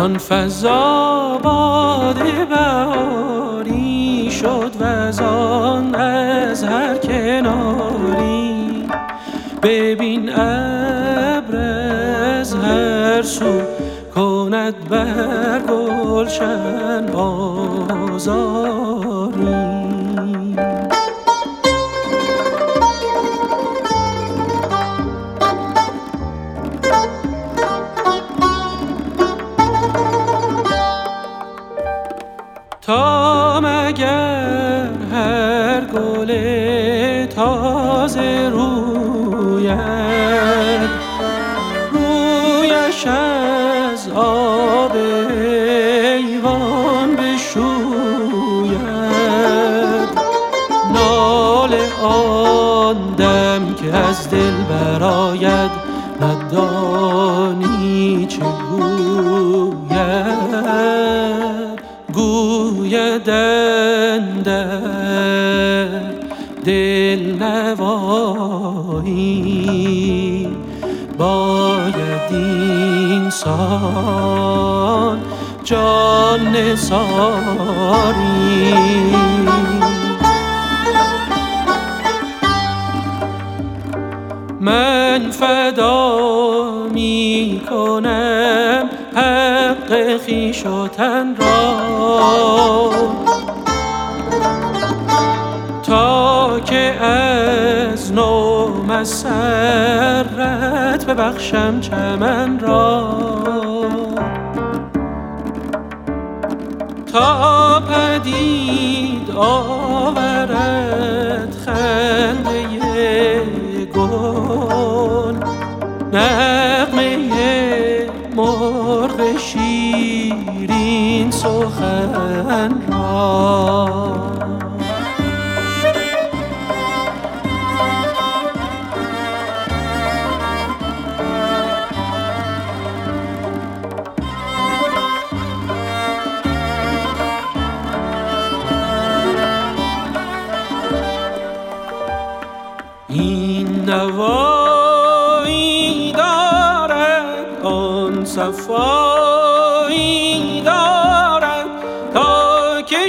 زان فضا باد بهاری شد و زان از هر کناری ببین ابر از هر سو کند بر گلشن آزاری. تا مگر هر گل تازه رویش از آب ایوان بشوید ناله آن دم که از دل برآید ندانی چه گوید اندر دل نوایی باید اینسان جان نثاری. من فدا می کنم حق خویش و تن را تا که از نو مسرت ببخشم چمن را تا پدید آورد خنده گل نغمه مرغ شیرین سخن را. این نوایی دارد آن صفایی دارد تا که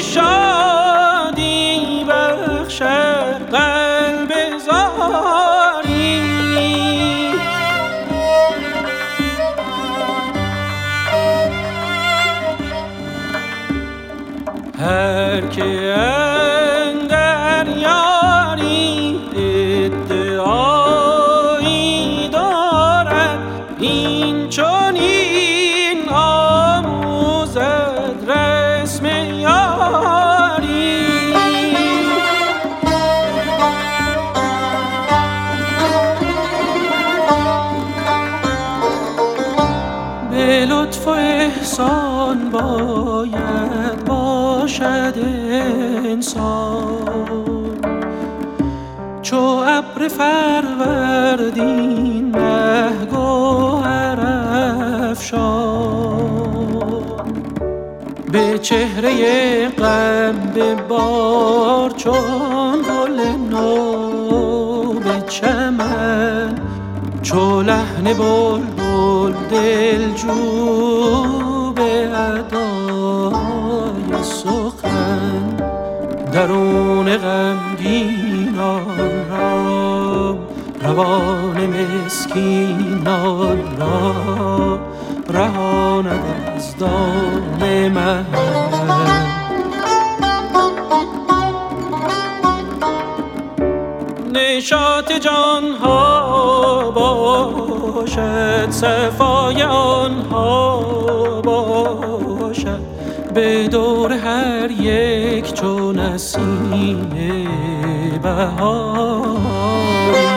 شادی بخشد قلب زاری. هر که اندر یاری ادعایی دارد این چنین آموزد رسم یاری. به لطف و احسان باید باشد انسان چو ابر فروردین مه گوهر افشان به چهره غم ببار چون گل نو به چمن چو لحن بلبل دلجو به ادای سخن درون غمگینان را روان مسکینان را رهاند از دام من. نشاط جانها باشد صفای آنها باشد به دور هر یک چون نسیم بهار.